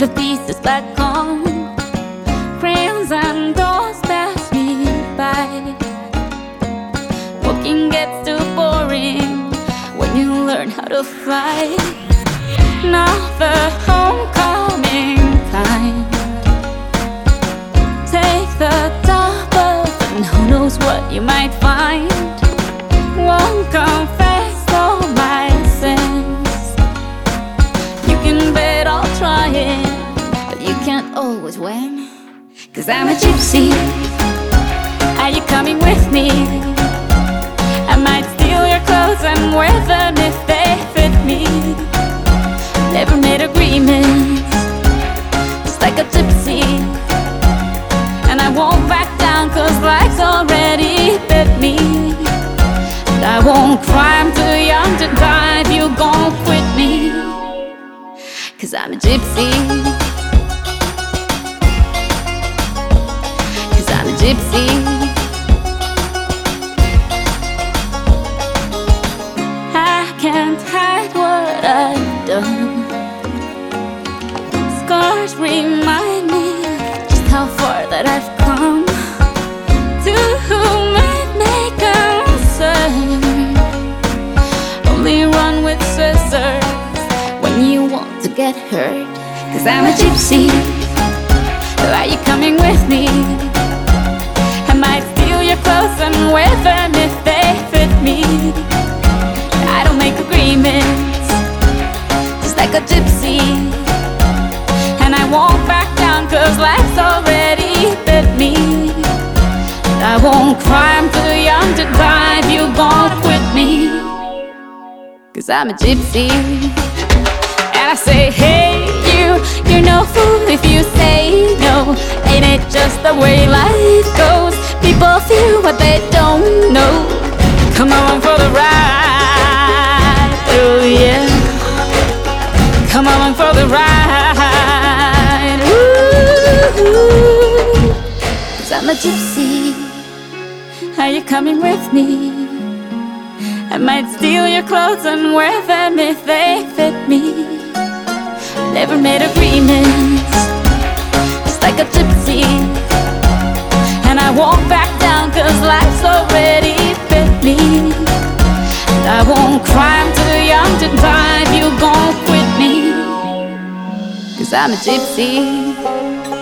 the pieces back home. Crayons and doors pass me by. Walking gets too boring when you learn how to fly. Now the homecoming time. Take the double, and who knows what you might find. Won't confess all my sins. You can bet I'll try it, but you can't always win. 'Cause I'm a gypsy. Are you coming with me? I might steal your clothes and wear them if they fit me. Never made agreements, just like a gypsy. And I won't back down 'cause life's already bit me. And I won't cry, I'm too young to die if you gon' quit me. 'Cause I'm a gypsy. 'Cause I'm a gypsy. I can't hide what I've done. Scars remind me just how far that I've come. To whom it may concern, only run with scissors when you want to get hurt. 'Cause I'm a gypsy. Are you coming with me? I might steal your clothes and wear them if they fit me. I don't make agreements, just like a gypsy. And I won't back down 'cause life's already bit me. And I won't cry, I'm too young to die if you gon' quit me. 'Cause I'm a gypsy. And I say, hey you, you're no fool if you say no. Ain't it just the way life goes? People feel what they don't know. Come along for the ride, oh yeah. Come along for the ride, ooh. 'Cause I'm a gypsy. Are you coming with me? I might steal your clothes and wear them if they fit me. Never made agreements, just like a gypsy. And I won't back down 'cause life's already bit me. And I won't cry, I'm too young to die if you gon' quit me. 'Cause I'm a gypsy.